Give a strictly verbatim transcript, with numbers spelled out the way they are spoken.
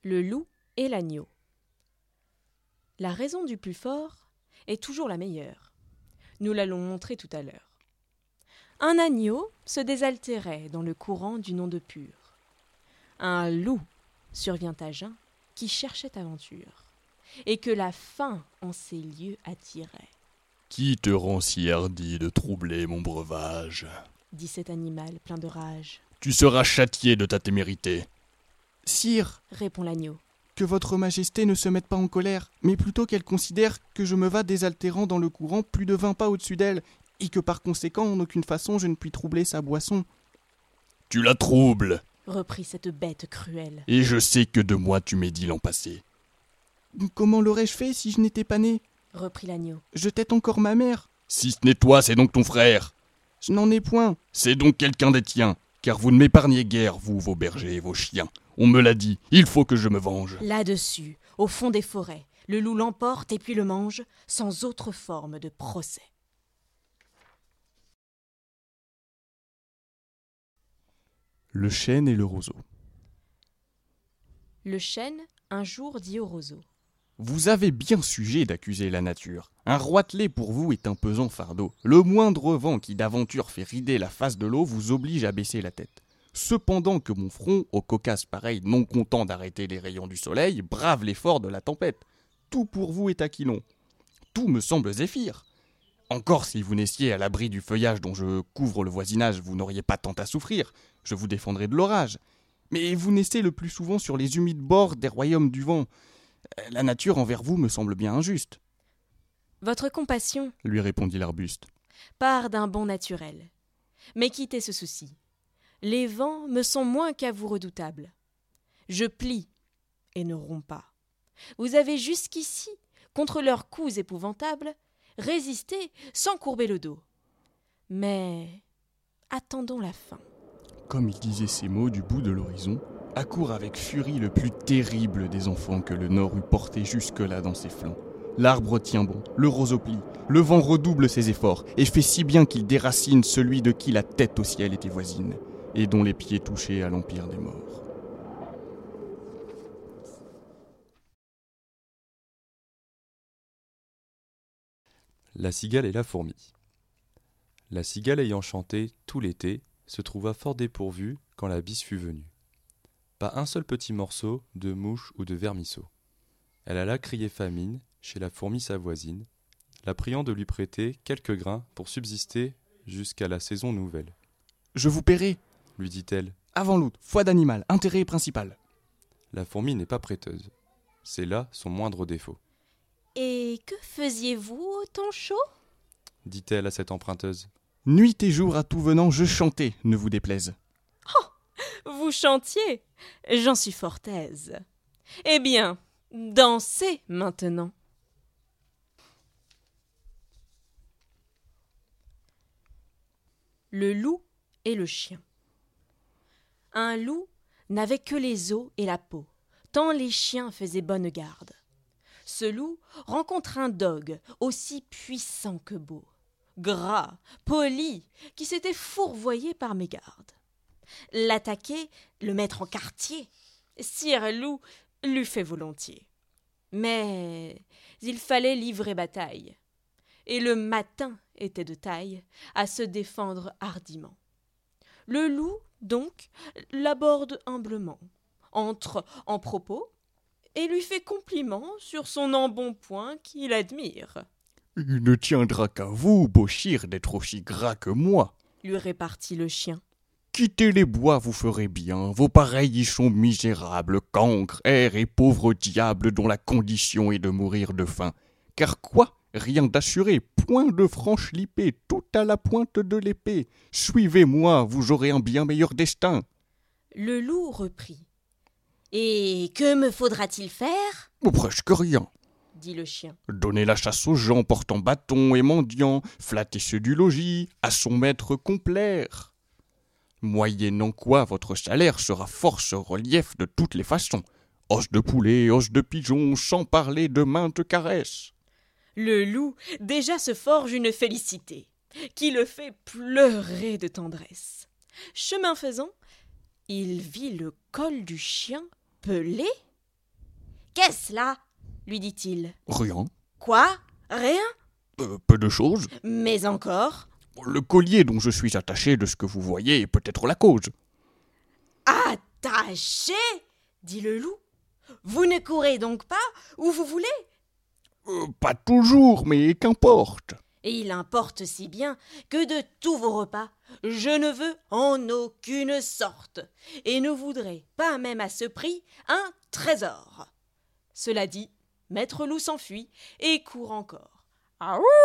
Le loup et l'agneau. La raison du plus fort est toujours la meilleure. Nous l'allons montrer tout à l'heure. Un agneau se désaltérait dans le courant d'une onde pure. Un loup survient à jeun qui cherchait aventure, et que la faim en ces lieux attirait. Qui te rend si hardi de troubler mon breuvage ? Dit cet animal plein de rage. Tu seras châtié de ta témérité. Sire, Répond l'agneau. que votre majesté ne se mette pas en colère, mais plutôt qu'elle considère que je me vas désaltérant dans le courant plus de vingt pas au-dessus d'elle, et que par conséquent, en aucune façon, je ne puis troubler sa boisson. Tu la troubles, Reprit cette bête cruelle. et je sais que de moi tu m'es dit l'an passé. Comment l'aurais-je fait si je n'étais pas né ? Reprit l'agneau. Je tête encore ma mère. Si ce n'est toi, c'est donc ton frère. Je n'en ai point. C'est donc quelqu'un des tiens, car vous ne m'épargnez guère, vous, vos bergers et vos chiens. On me l'a dit, il faut que je me venge. Là-dessus, au fond des forêts, le loup l'emporte et puis le mange, sans autre forme de procès. Le chêne et le roseau. Le chêne, un jour, dit au roseau. Vous avez bien sujet d'accuser la nature. Un roitelet pour vous est un pesant fardeau. Le moindre vent qui d'aventure fait rider la face de l'eau vous oblige à baisser la tête. Cependant que mon front, au cocasse pareil, non content d'arrêter les rayons du soleil, brave l'effort de la tempête. Tout pour vous est aquilon. Tout me semble zéphyr. Encore si vous naissiez à l'abri du feuillage dont je couvre le voisinage, vous n'auriez pas tant à souffrir. Je vous défendrai de l'orage. Mais vous naissez le plus souvent sur les humides bords des royaumes du vent. La nature envers vous me semble bien injuste. Votre compassion, Lui répondit l'arbuste. part d'un bon naturel. Mais quittez ce souci. Les vents me sont moins qu'à vous redoutables. Je plie et ne romps pas. Vous avez jusqu'ici, contre leurs coups épouvantables, résisté sans courber le dos. Mais attendons la fin. Comme il disait ces mots du bout de l'horizon, accourt avec furie le plus terrible des enfants que le Nord eût porté jusque-là dans ses flancs. L'arbre tient bon, le roseau plie, le vent redouble ses efforts, et fait si bien qu'il déracine celui de qui la tête au ciel était voisine, et dont les pieds touchaient à l'empire des morts. La cigale et la fourmi. La cigale ayant chanté tout l'été se trouva fort dépourvue quand la bise fut venue. Pas un seul petit morceau de mouche ou de vermisseau. Elle alla crier famine chez la fourmi sa voisine, la priant de lui prêter quelques grains pour subsister jusqu'à la saison nouvelle. « Je vous paierai, Lui dit-elle, avant l'autre, foi d'animal, intérêt principal. la fourmi n'est pas prêteuse. C'est là son moindre défaut, Et que faisiez-vous au temps chaud ? dit-elle à cette emprunteuse. Nuit et jour à tout venant, je chantais, ne vous déplaise. Vous chantiez, j'en suis fort aise. Eh bien, dansez maintenant. Le loup et le chien. Un loup n'avait que les os et la peau, tant les chiens faisaient bonne garde. Ce loup rencontre un dogue aussi puissant que beau, gras, poli, qui s'était fourvoyé par mégarde. L'attaquer, le mettre en quartier, sire loup l'eût fait volontiers. Mais il fallait livrer bataille, et le matin était de taille à se défendre hardiment. Le loup, donc, l'aborde humblement, entre en propos, et lui fait compliment sur son embonpoint qu'il admire. « Il ne tiendra qu'à vous, beau chir, d'être aussi gras que moi. Lui répartit le chien. Quittez les bois, vous ferez bien, vos pareils y sont misérables, cancres, airs et pauvres diables dont la condition est de mourir de faim. Car quoi ? Rien d'assuré, point de franche lipée, tout à la pointe de l'épée. Suivez-moi, vous aurez un bien meilleur destin. » Le loup reprit. « Et que me faudra-t-il faire ?» Ou presque rien. dit le chien. Donner la chasse aux gens portant bâton et mendiant, flatter ceux du logis, à son maître complaire. Moyennant quoi votre salaire sera force relief de toutes les façons. Os de poulet, os de pigeon, sans parler de maintes caresses. Le loup déjà se forge une félicité, qui le fait pleurer de tendresse. Chemin faisant, il vit le col du chien pelé Qu'est-ce là ?» lui dit-il. « Rien. Quoi ? Rien ? Euh, peu de choses. Mais encore ? Le collier dont je suis attaché de ce que vous voyez est peut-être la cause. »« Attaché ?» dit le loup. « Vous ne courez donc pas où vous voulez ? » Euh, pas toujours, mais qu'importe. Et il importe si bien que de tous vos repas, je ne veux en aucune sorte, et ne voudrais pas même à ce prix un trésor. Cela dit, Maître Loup s'enfuit et court encore. Aouh !